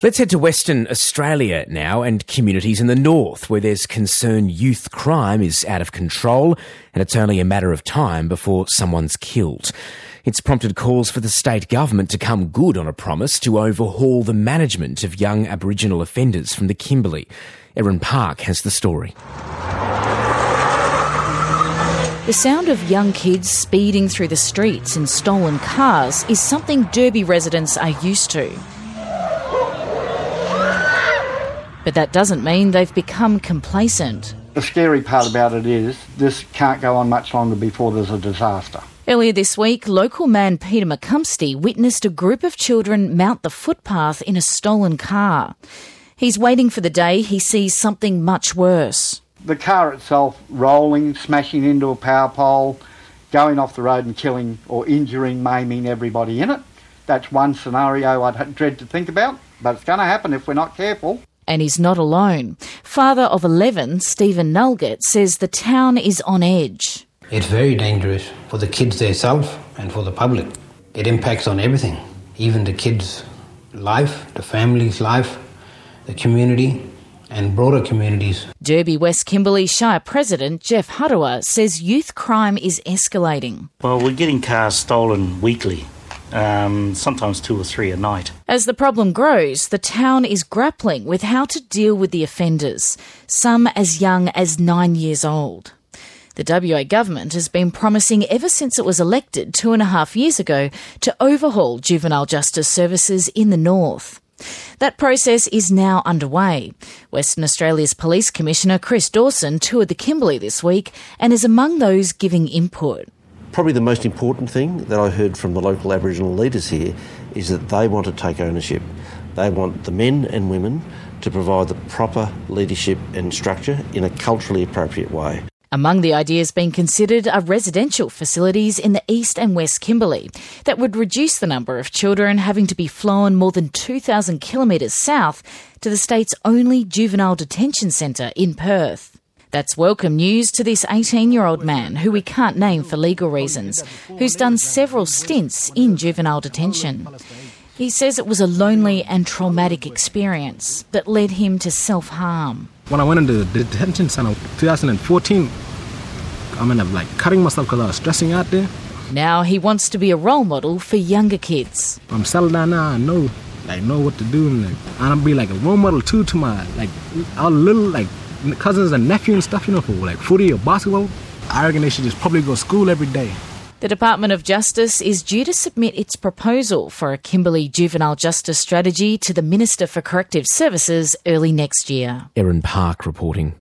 Let's head to Western Australia now and communities in the north where there's concern youth crime is out of control and it's only a matter of time before someone's killed. It's prompted calls for the state government to come good on a promise to overhaul the management of young Aboriginal offenders from the Kimberley. Erin Park has the story. The sound of young kids speeding through the streets in stolen cars is something Derby residents are used to. But that doesn't mean they've become complacent. The scary part about it is this can't go on much longer before there's a disaster. Earlier this week, local man Peter McCumsty witnessed a group of children mount the footpath in a stolen car. He's waiting for the day he sees something much worse. The car itself rolling, smashing into a power pole, going off the road and killing or injuring, maiming everybody in it. That's one scenario I'd dread to think about, but it's going to happen if we're not careful. And he's not alone. Father of 11, Stephen Nulgett, says the town is on edge. It's very dangerous for the kids themselves and for the public. It impacts on everything, even the kids' life, the family's life, the community and broader communities. Derby West Kimberley Shire President Jeff Huttua says youth crime is escalating. Well, we're getting cars stolen weekly. Sometimes 2 or 3 a night. As the problem grows, the town is grappling with how to deal with the offenders, some as young as 9 years old. The WA government has been promising ever since it was elected 2.5 years ago to overhaul juvenile justice services in the north. That process is now underway. Western Australia's Police Commissioner Chris Dawson toured the Kimberley this week and is among those giving input. Probably the most important thing that I heard from the local Aboriginal leaders here is that they want to take ownership. They want the men and women to provide the proper leadership and structure in a culturally appropriate way. Among the ideas being considered are residential facilities in the East and West Kimberley that would reduce the number of children having to be flown more than 2,000 kilometres south to the state's only juvenile detention centre in Perth. That's welcome news to this 18-year-old man, who we can't name for legal reasons, who's done several stints in juvenile detention. He says it was a lonely and traumatic experience that led him to self-harm. When I went into the detention centre 2014, I ended up cutting myself because I was stressing out there. Now he wants to be a role model for younger kids. I'm settled down now, I know what to do, and I'll be a role model too to my all little cousins and nephews and stuff, for footy or basketball. I reckon they should just probably go to school every day. The Department of Justice is due to submit its proposal for a Kimberley juvenile justice strategy to the Minister for Corrective Services early next year. Erin Park reporting.